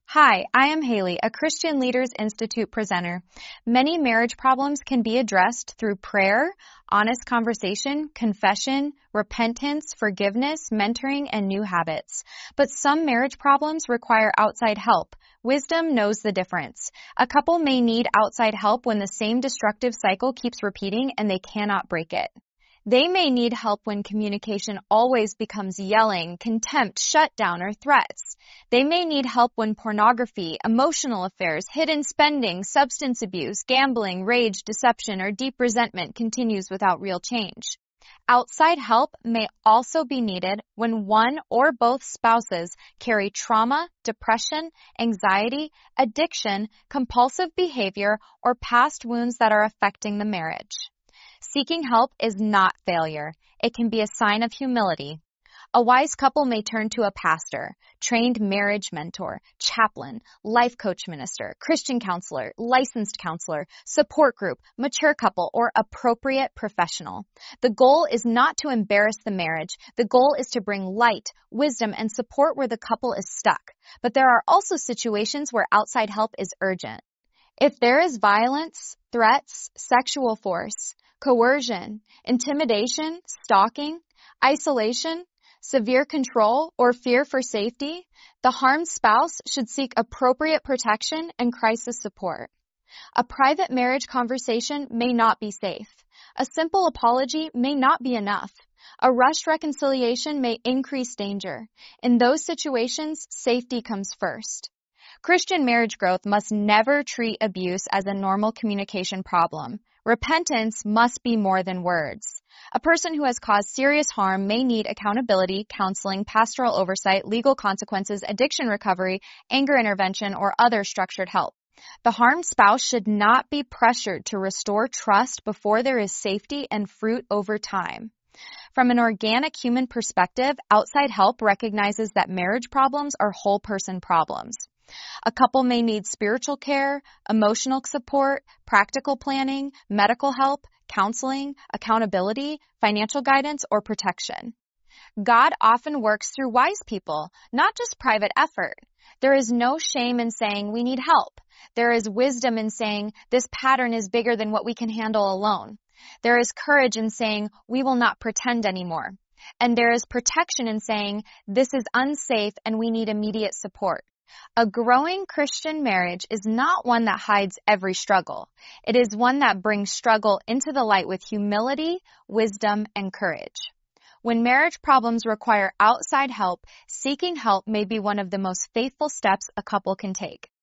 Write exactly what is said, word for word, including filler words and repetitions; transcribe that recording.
Hi, I am Haley, a Christian Leaders Institute presenter. Many marriage problems can be addressed through prayer, honest conversation, confession, repentance, forgiveness, mentoring, and new habits. But some marriage problems require outside help. Wisdom knows the difference. A couple may need outside help when the same destructive cycle keeps repeating and they cannot break it. They may need help when communication always becomes yelling, contempt, shutdown, or threats. They may need help when pornography, emotional affairs, hidden spending, substance abuse, gambling, rage, deception, or deep resentment continues without real change. Outside help may also be needed when one or both spouses carry trauma, depression, anxiety, addiction, compulsive behavior, or past wounds that are affecting the marriage. Seeking help is not failure. It can be a sign of humility. A wise couple may turn to a pastor, trained marriage mentor, chaplain, life coach minister, Christian counselor, licensed counselor, support group, mature couple, or appropriate professional. The goal is not to embarrass the marriage. The goal is to bring light, wisdom, and support where the couple is stuck. But there are also situations where outside help is urgent. If there is violence, threats, sexual force, coercion, intimidation, stalking, isolation, severe control, or fear for safety, the harmed spouse should seek appropriate protection and crisis support. A private marriage conversation may not be safe. A simple apology may not be enough. A rushed reconciliation may increase danger. In those situations, safety comes first. Christian marriage growth must never treat abuse as a normal communication problem. Repentance must be more than words. A person who has caused serious harm may need accountability, counseling, pastoral oversight, legal consequences, addiction recovery, anger intervention, or other structured help. The harmed spouse should not be pressured to restore trust before there is safety and fruit over time. From an organic human perspective, outside help recognizes that marriage problems are whole person problems. A couple may need spiritual care, emotional support, practical planning, medical help, counseling, accountability, financial guidance, or protection. God often works through wise people, not just private effort. There is no shame in saying we need help. There is wisdom in saying this pattern is bigger than what we can handle alone. There is courage in saying we will not pretend anymore. And there is protection in saying this is unsafe and we need immediate support. A growing Christian marriage is not one that hides every struggle. It is one that brings struggle into the light with humility, wisdom, and courage. When marriage problems require outside help, seeking help may be one of the most faithful steps a couple can take.